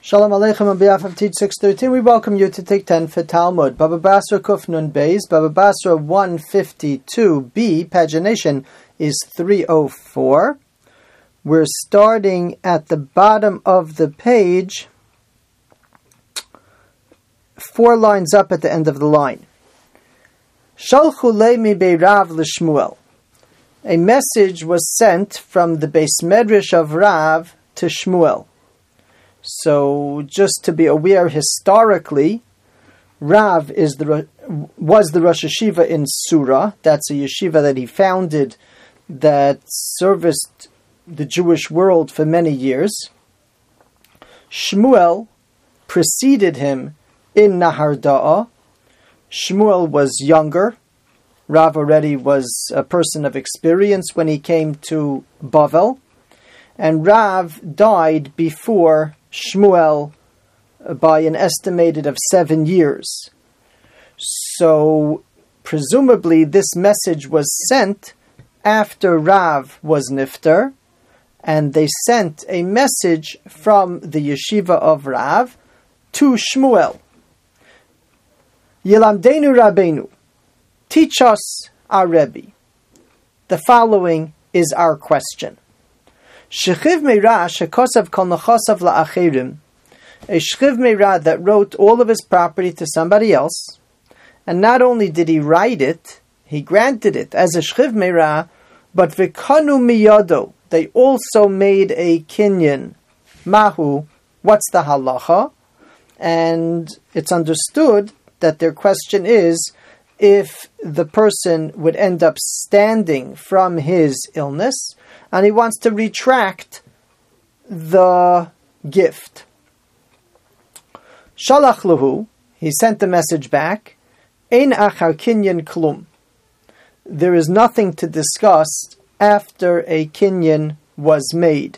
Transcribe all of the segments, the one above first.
Shalom Aleichem on behalf of Teach 613, we welcome you to take 10 for Talmud. Baba Basra Kuf Nun Beis, Baba Basra 152b, pagination is 304. We're starting at the bottom of the page, 4 lines up at the end of the line. Shalchu le'mi be'Rav l'Shmuel. A message was sent from the Beis Medrash of Rav to Shmuel. So, just to be aware historically, Rav was the Rosh Yeshiva in Sura. That's a yeshiva that he founded that serviced the Jewish world for many years. Shmuel preceded him in Nahar Da'ah. Shmuel was younger. Rav already was a person of experience when he came to Bavel. And Rav died before Shmuel by an estimated of 7 years. So, presumably this message was sent after Rav was nifter, and they sent a message from the yeshiva of Rav to Shmuel. Yilamdenu Rabbeinu, teach us our Rebbe. The following is our question. Shechiv Meirah shekosav kol nechosav la'acherim, a Shechiv Meirah that wrote all of his property to somebody else, and not only did he write it, he granted it as a Shechiv Meirah, but v'kanu miyado, they also made a kinyan. Mahu, what's the halacha? And it's understood that their question is if the person would end up standing from his illness, and he wants to retract the gift. Shalach lahu, he sent the message back. Ein achar kinyan klum. There is nothing to discuss after a kinyan was made.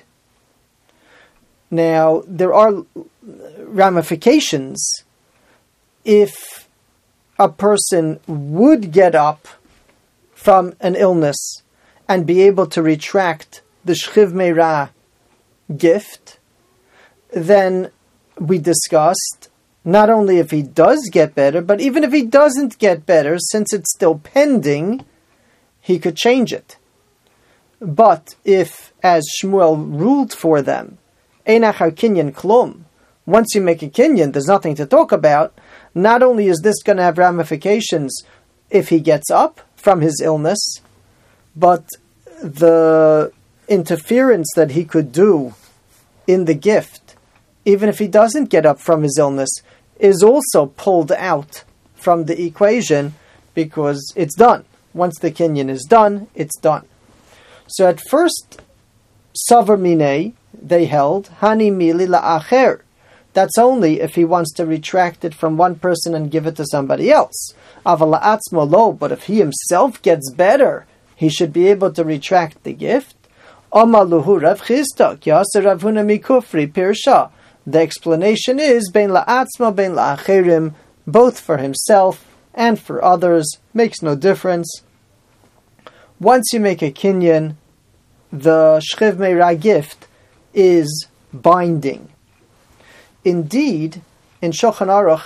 Now, there are ramifications if a person would get up from an illness and be able to retract the Shechiv Meirah gift. Then we discussed not only if he does get better, but even if he doesn't get better, since it's still pending, he could change it. But if, as Shmuel ruled for them, Ein achar kinyan klum, once you make a kinyan, there's nothing to talk about. Not only is this going to have ramifications if he gets up from his illness, but the interference that he could do in the gift, even if he doesn't get up from his illness, is also pulled out from the equation because it's done. Once the kinyan is done, it's done. So at first, Savar Minei, they held, Hani Mili La'acher. That's only if he wants to retract it from one person and give it to somebody else. Aval la'atzmo lo, but if he himself gets better, he should be able to retract the gift. Amaluhu Rav Chisda, Yasser Rav Huna Mikufri Pirsha. The explanation is bein la'atzmo, bein la'acherim, both for himself and for others, makes no difference. Once you make a kinyan, the Shechiv Meirah gift is binding. Indeed, in Shulchan Aruch,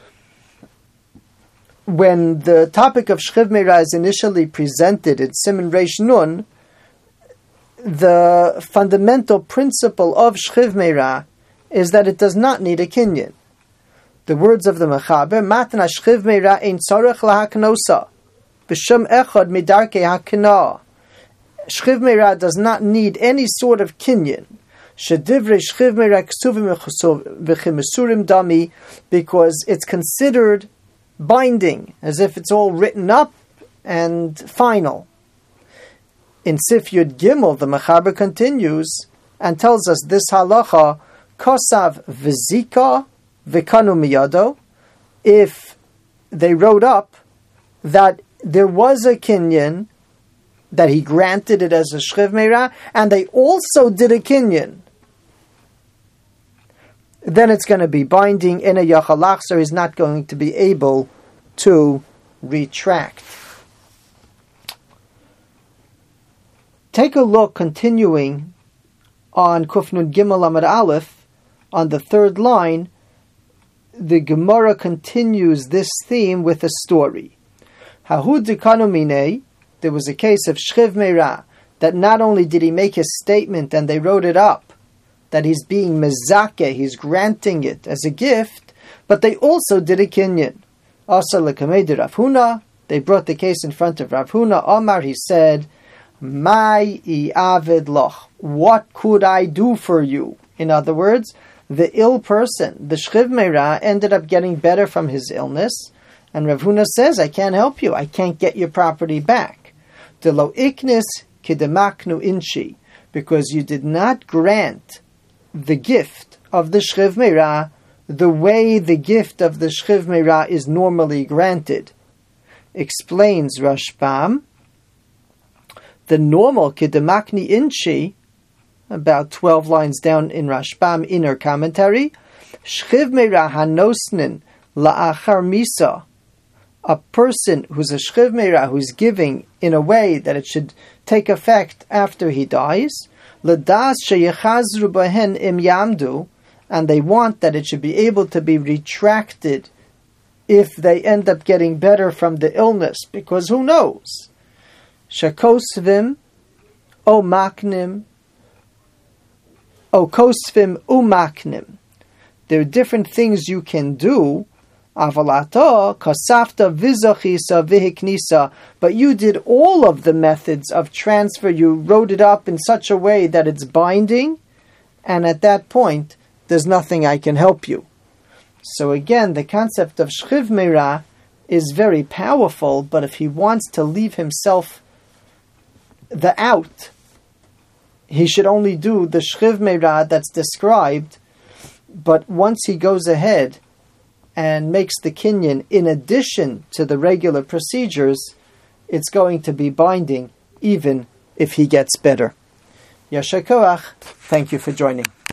when the topic of Shechiv Meirah is initially presented in Siman Reish Nun, the fundamental principle of Shechiv Meirah is that it does not need a kinyan. The words of the Mechaber, Matna Shechiv Meirah ein tzarech lahaknosa, b'shum echad midarkei hakna. Shechiv Meirah does not need any sort of kinyan. Shedivrei Shechiv Meirah ksuvim v'chimesurim dami, because it's considered binding, as if it's all written up and final. In Sif Yud Gimel, the Mechaber continues and tells us this halacha, kosav v'zika v'kanu miyado, if they wrote up that there was a kinyan, that he granted it as a Shechiv Meirah, and they also did a kinyan, then it's going to be binding in a yachalach, so he's not going to be able to retract. Take a look, continuing on Kuf Nun Gimel Amud Aleph, on the third line, the Gemara continues this theme with a story. Hahu dekanu minei, there was a case of Shchiv Meira, that not only did he make his statement and they wrote it up, that he's being mezake, he's granting it as a gift, but they also did a kinyan. Asa lekamei Rav Huna, they brought the case in front of Rav Huna. Omar, he said, Mai i'aved loch, what could I do for you? In other words, the ill person, the Shchiv Meira, ended up getting better from his illness, and Rav Huna says, I can't help you, I can't get your property back. De lo iknis kidemaknu inchi, because you did not grant the gift of the Shchiv Meira the way the gift of the Shchiv Meira is normally granted. Explains Rashbam, the normal kidemakni inchi, about 12 lines down in Rashbam inner commentary, Shchiv Meira hanosnin la'achar misa, a person who's a Shchiv Meira, who's giving in a way that it should take effect after he dies, l'das sheyechazru bahen im yamdu, and they want that it should be able to be retracted if they end up getting better from the illness, because who knows? Shakosvim o maknim o kosvim umaknim. There are different things you can do. Avalato kasafta vizochisa vihiknisa, but you did all of the methods of transfer. You wrote it up in such a way that it's binding, and at that point, there's nothing I can help you. So again, the concept of Shchiv Meira is very powerful, but if he wants to leave himself the out, he should only do the Shchiv Meira that's described, but once he goes ahead and makes the kinyan in addition to the regular procedures, it's going to be binding even if he gets better. Yasher koach. Thank you for joining.